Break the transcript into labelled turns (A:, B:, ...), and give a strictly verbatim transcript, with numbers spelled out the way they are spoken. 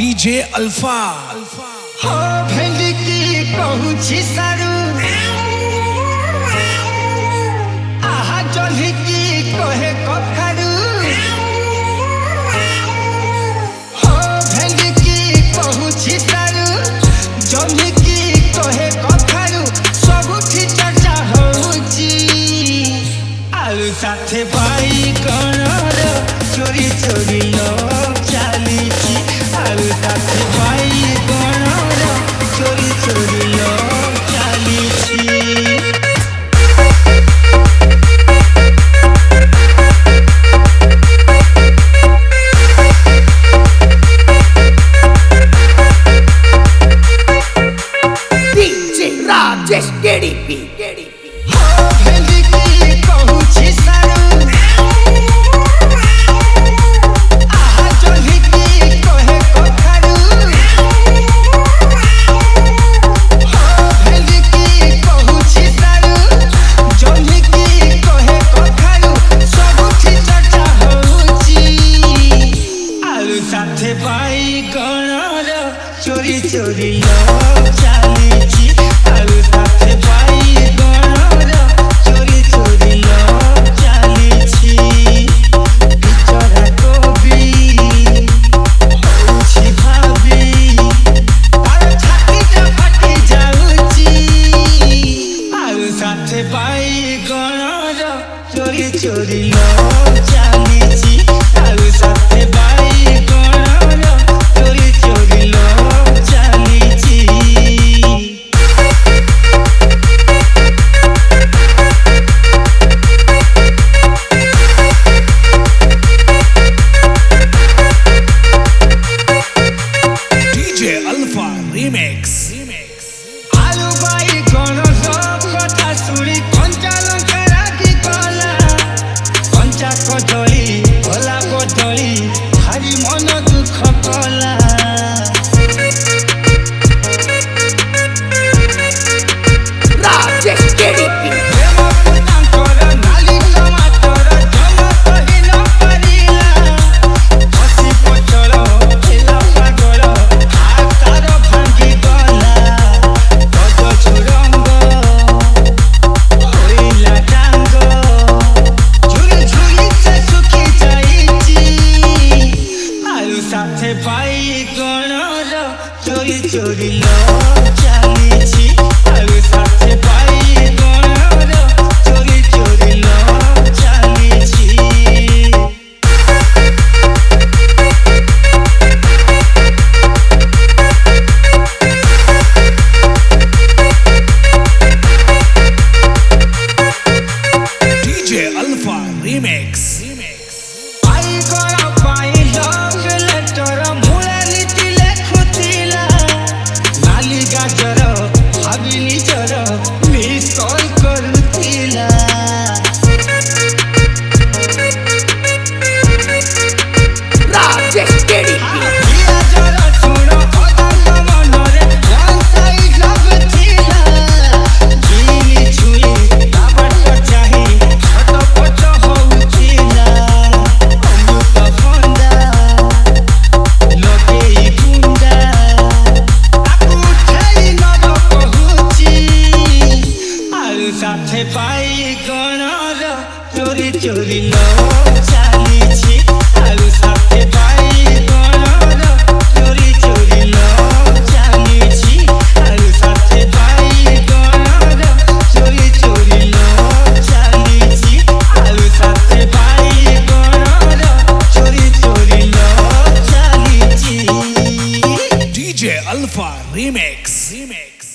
A: DJ alpha.
B: हो भेंडी की कहूँ छी सारू आहा जल्दी की कहे कखारू हो भेंडी की कहूँ छी सारू जल्दी की कहे कखारू सबुठी चर्चा होउची आलू साथे बाई कणर चोरी चोरी लोग चालीची आलू साथे बाई कणर चोरी चोरी लोग चालीची।
C: डीजे राजेश केडीपी
B: हो भेंडी की कहूँ छी सारू आहा जल्दी की कहे कखारू हो भेंडी की कहूँ छी सारू जल्दी की कहे कखारू सबुठी चर्चा होउची आलू साथे बाई गणर चोरी चोरी लोग चालीची आलू साथे बाई गणर चोरी चोरी लोग चालीची बिचरा कोबी होउची भाभी तार छाती जा फाटी जाउची आलू साथे बाई गणर चोरी चोरी लोग चालीची।